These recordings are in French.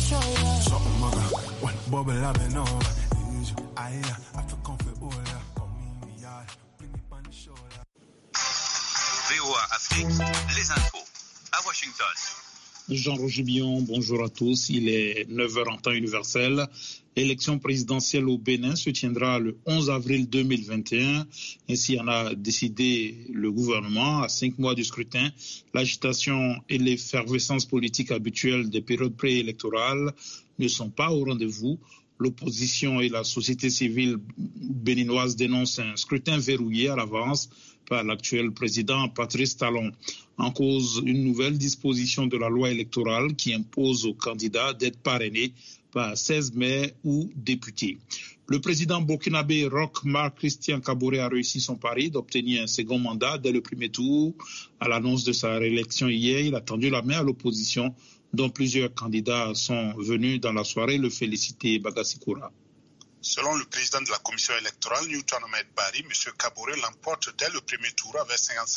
VOA Afrique, les infos à Washington. Jean-Roger Billon, bonjour à tous. Il est 9h en temps universel. L'élection présidentielle au Bénin se tiendra le 11 avril 2021. Ainsi en a décidé le gouvernement. À 5 mois du scrutin, l'agitation et l'effervescence politique habituelle des périodes préélectorales ne sont pas au rendez-vous. L'opposition et la société civile béninoise dénoncent un scrutin verrouillé à l'avance par l'actuel président Patrice Talon. En cause, une nouvelle disposition de la loi électorale qui impose aux candidats d'être parrainés par 16 maires ou députés. Le président burkinabé Roch Marc Christian Kaboré a réussi son pari d'obtenir un second mandat dès le premier tour. À l'annonce de sa réélection hier, il a tendu la main à l'opposition, dont plusieurs candidats sont venus dans la soirée le féliciter. Bagassi-Koura. Selon le président de la commission électorale, Newton Ahmed Bari, M. Kaboré l'emporte dès le premier tour avec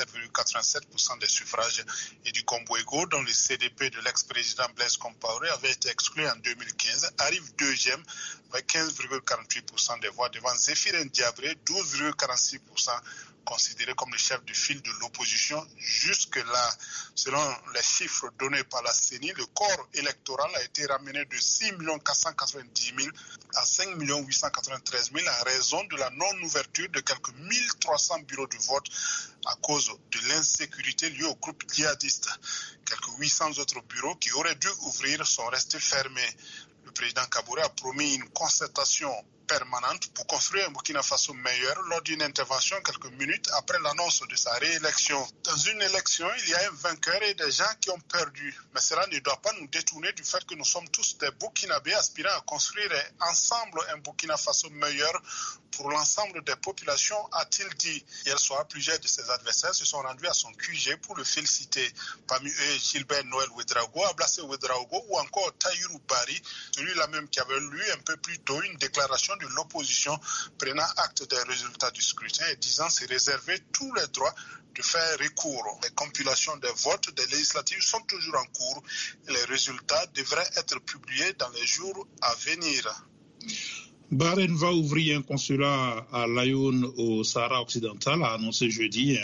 57,87% des suffrages et du Combouego, dont le CDP de l'ex-président Blaise Compaoré avait été exclu en 2015, arrive deuxième avec 15,48% des voix devant Zéphirin Diabré, 12,46%. Considéré comme le chef de file de l'opposition. Jusque-là, selon les chiffres donnés par la CENI, le corps électoral a été ramené de 6 490 000 à 5 893 000 en raison de la non-ouverture de quelques 1300 bureaux de vote à cause de l'insécurité liée au groupe djihadiste. Quelques 800 autres bureaux qui auraient dû ouvrir sont restés fermés. Le président Kaboré a promis une concertation permanente pour construire un Burkina Faso meilleur lors d'une intervention quelques minutes après l'annonce de sa réélection. Dans une élection, il y a un vainqueur et des gens qui ont perdu. Mais cela ne doit pas nous détourner du fait que nous sommes tous des Burkinabés aspirant à construire ensemble un Burkina Faso meilleur pour l'ensemble des populations, a-t-il dit. Hier soir, plusieurs de ses adversaires se sont rendus à son QG pour le féliciter. Parmi eux, Gilbert Noël Ouedraogo, Ablassé Ouedraogo ou encore Taïrou Bari, celui-là même qui avait lu un peu plus tôt une déclaration de l'opposition prenant acte des résultats du scrutin et disant se réserver tous les droits de faire recours. Les compilations des votes des législatives sont toujours en cours et les résultats devraient être publiés dans les jours à venir. Bahreïn va ouvrir un consulat à Laayoune au Sahara occidental, a annoncé jeudi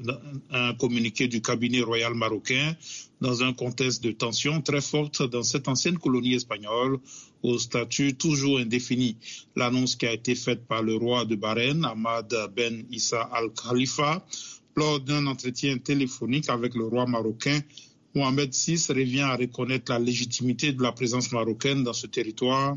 un communiqué du cabinet royal marocain dans un contexte de tension très forte dans cette ancienne colonie espagnole au statut toujours indéfini. L'annonce qui a été faite par le roi de Bahreïn, Ahmad Ben Issa Al Khalifa, lors d'un entretien téléphonique avec le roi marocain, Mohamed VI revient à reconnaître la légitimité de la présence marocaine dans ce territoire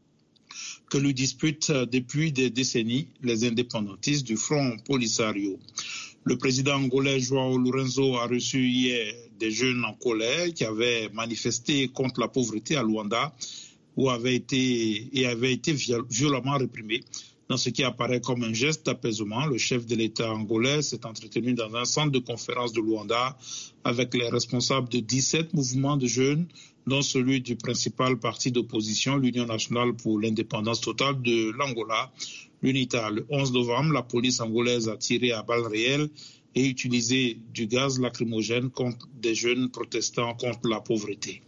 que lui disputent depuis des décennies les indépendantistes du Front Polisario. Le président angolais João Lourenço a reçu hier des jeunes en colère qui avaient manifesté contre la pauvreté à Luanda où avaient été violemment réprimés. Dans ce qui apparaît comme un geste d'apaisement, le chef de l'État angolais s'est entretenu dans un centre de conférence de Luanda avec les responsables de 17 mouvements de jeunes, dont celui du principal parti d'opposition, l'Union nationale pour l'indépendance totale de l'Angola, l'UNITA. Le 11 novembre, la police angolaise a tiré à balles réelles et utilisé du gaz lacrymogène contre des jeunes protestant contre la pauvreté.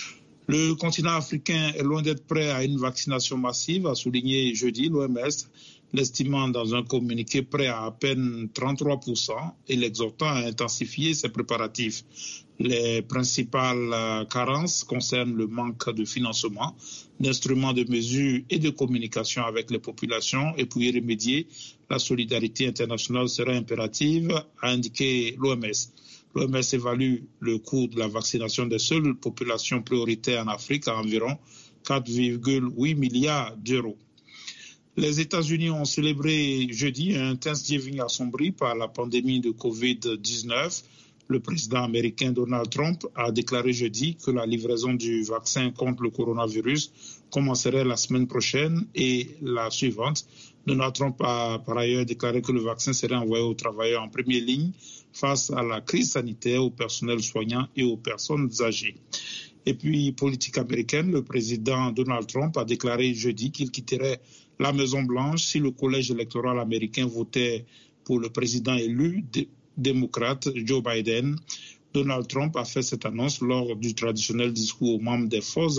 Le continent africain est loin d'être prêt à une vaccination massive, a souligné jeudi l'OMS, l'estimant dans un communiqué prêt à peine 33% et l'exhortant à intensifier ses préparatifs. Les principales carences concernent le manque de financement, d'instruments de mesure et de communication avec les populations, et pour y remédier, la solidarité internationale sera impérative, a indiqué l'OMS. L'OMS évalue le coût de la vaccination des seules populations prioritaires en Afrique à environ 4,8 milliards d'euros. Les États-Unis ont célébré jeudi un Thanksgiving assombri par la pandémie de Covid-19. Le président américain Donald Trump a déclaré jeudi que la livraison du vaccin contre le coronavirus commencerait la semaine prochaine et la suivante. Donald Trump a par ailleurs déclaré que le vaccin serait envoyé aux travailleurs en première ligne face à la crise sanitaire, au personnel soignant et aux personnes âgées. Et puis, politique américaine, le président Donald Trump a déclaré jeudi qu'il quitterait la Maison-Blanche si le collège électoral américain votait pour le président élu démocrate Joe Biden. Donald Trump a fait cette annonce lors du traditionnel discours aux membres des forces